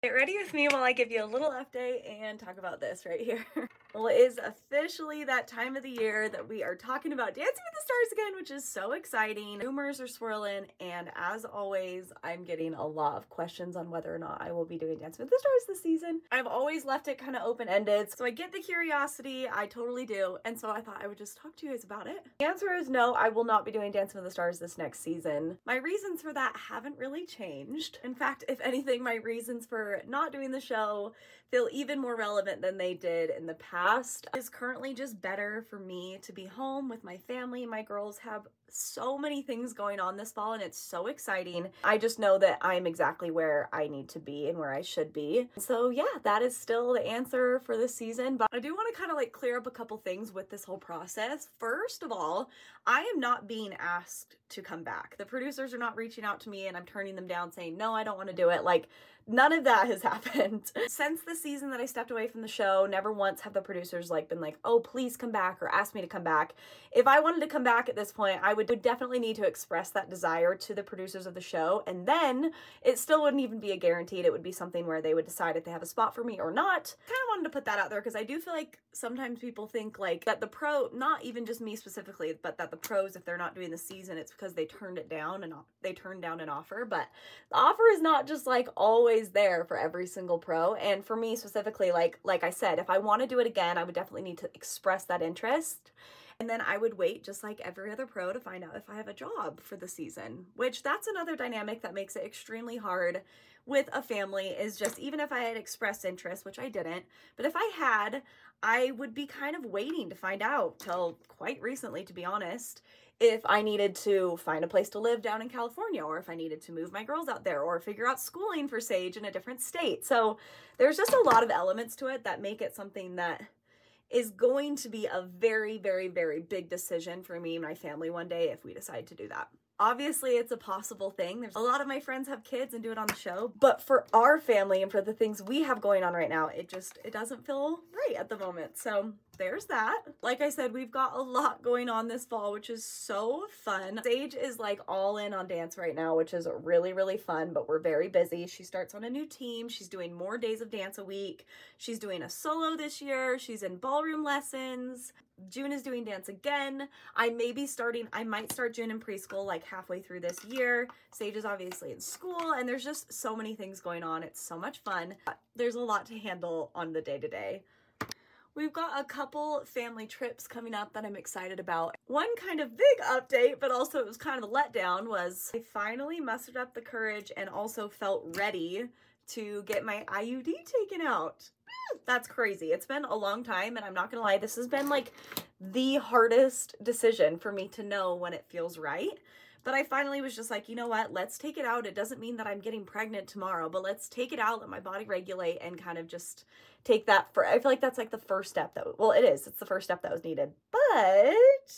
Get ready with me while I give you a little update and talk about this right here. Well, it is officially that time of the year that we are talking about Dancing with the Stars again, which is so exciting. Rumors are swirling, and as always, I'm getting a lot of questions on whether or not I will be doing Dancing with the Stars this season. I've always left it kind of open-ended, so I get the curiosity, I totally do, and so I thought I would just talk to you guys about it. The answer is no, I will not be doing Dancing with the Stars this next season. My reasons for that haven't really changed. In fact, if anything, my reasons for not doing the show feel even more relevant than they did in the past. It's currently just better for me to be home with my family. My girls have so many things going on this fall and it's so exciting. I just know that I'm exactly where I need to be and where I should be. So yeah, that is still the answer for this season, but I do want to kind of like clear up a couple things with this whole process. First of all, I am not being asked to come back. The producers are not reaching out to me and I'm turning them down saying, no, I don't want to do it. Like, none of that has happened. Since the season that I stepped away from the show, never once have the producers like been like, oh, please come back or ask me to come back. If I wanted to come back at this point, I would definitely need to express that desire to the producers of the show. And then it still wouldn't even be a guaranteed. It would be something where they would decide if they have a spot for me or not. Kind of wanted to put that out there because I do feel like sometimes people think like that the pro, not even just me specifically, but that the pros, if they're not doing the season, it's because they turned it down and they turned down an offer. But the offer is not just like always there for every single pro. And for me specifically, like I said, if I want to do it again, I would definitely need to express that interest. And then I would wait just like every other pro to find out if I have a job for the season, which that's another dynamic that makes it extremely hard with a family is just even if I had expressed interest, which I didn't, but if I had, I would be kind of waiting to find out till quite recently, to be honest, if I needed to find a place to live down in California or if I needed to move my girls out there or figure out schooling for Sage in a different state. So there's just a lot of elements to it that make it something that is going to be a very, very, very big decision for me and my family one day if we decide to do that. Obviously, it's a possible thing. There's a lot of my friends have kids and do it on the show, but for our family and for the things we have going on right now, it doesn't feel right at the moment. So there's that. Like I said, we've got a lot going on this fall, which is so fun. Sage is like all in on dance right now, which is really, really fun, but we're very busy. She starts on a new team. She's doing more days of dance a week. She's doing a solo this year. She's in ballroom lessons. June is doing dance again. I might start June in preschool like halfway through this year. Sage is obviously in school and there's just so many things going on. It's so much fun. There's a lot to handle on the day-to-day. We've got a couple family trips coming up that I'm excited about. One kind of big update, but also it was kind of a letdown, was I finally mustered up the courage and also felt ready to get my IUD taken out. That's crazy. It's been a long time and I'm not gonna lie, this has been like the hardest decision for me to know when it feels right. But I finally was just like, you know what, let's take it out. It doesn't mean that I'm getting pregnant tomorrow, but let's take it out, let my body regulate and kind of just take that I feel like that's like the first step well, it's the first step that was needed. But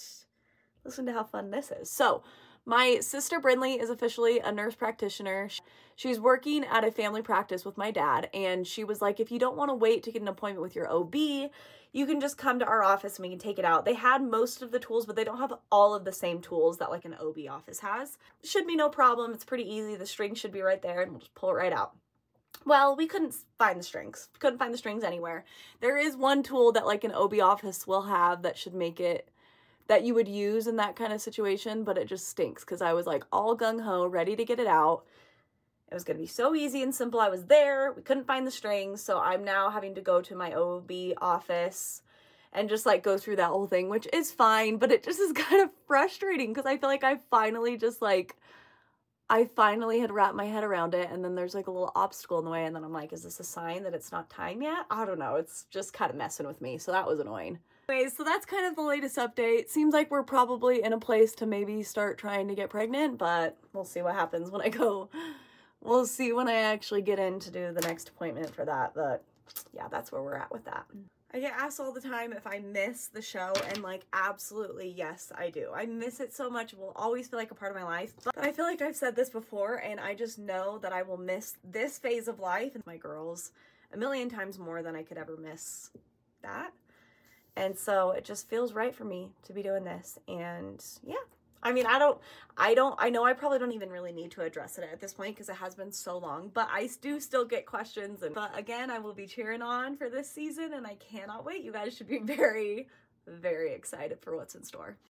listen to how fun this is. So my sister Brinley is officially a nurse practitioner. She's working at a family practice with my dad, and she was like, if you don't want to wait to get an appointment with your OB, you can just come to our office and we can take it out. They had most of the tools, but they don't have all of the same tools that like an OB office has. Should be no problem. It's pretty easy. The string should be right there and we'll just pull it right out. Well, we couldn't find the strings. Couldn't find the strings anywhere. There is one tool that like an OB office will have that should make it that you would use in that kind of situation, but it just stinks because I was like all gung-ho, ready to get it out. It was going to be so easy and simple. I was there. We couldn't find the strings, so I'm now having to go to my OB office and just like go through that whole thing, which is fine, but it just is kind of frustrating because I feel like I finally had wrapped my head around it, and then there's like a little obstacle in the way, and then I'm like, is this a sign that it's not time yet? I don't know. It's just kind of messing with me, so that was annoying. Anyways, so that's kind of the latest update. Seems like we're probably in a place to maybe start trying to get pregnant, but we'll see what happens when I go. We'll see when I actually get in to do the next appointment for that, but yeah, that's where we're at with that. I get asked all the time if I miss the show, and like, absolutely, yes, I do. I miss it so much. It will always feel like a part of my life, but I feel like I've said this before, and I just know that I will miss this phase of life and my girls a million times more than I could ever miss that. And so it just feels right for me to be doing this. And yeah, I mean, I know I probably don't even really need to address it at this point because it has been so long, but I do still get questions. But again, I will be cheering on for this season and I cannot wait. You guys should be very, very excited for what's in store.